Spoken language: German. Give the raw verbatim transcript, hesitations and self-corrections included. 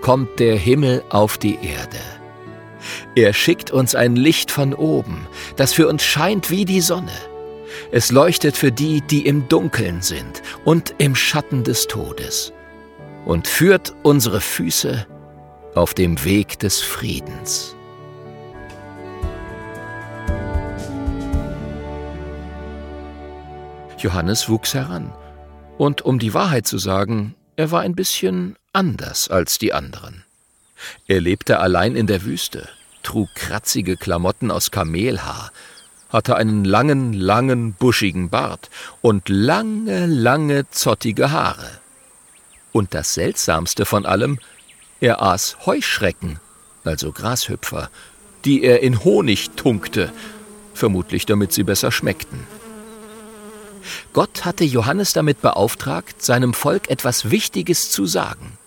kommt der Himmel auf die Erde. Er schickt uns ein Licht von oben, das für uns scheint wie die Sonne. Es leuchtet für die, die im Dunkeln sind und im Schatten des Todes, und führt unsere Füße auf dem Weg des Friedens. Johannes wuchs heran, und um die Wahrheit zu sagen, er war ein bisschen anders als die anderen. Er lebte allein in der Wüste, trug kratzige Klamotten aus Kamelhaar, hatte einen langen, langen, buschigen Bart und lange, lange, zottige Haare. Und das Seltsamste von allem, er aß Heuschrecken, also Grashüpfer, die er in Honig tunkte, vermutlich damit sie besser schmeckten. Gott hatte Johannes damit beauftragt, seinem Volk etwas Wichtiges zu sagen.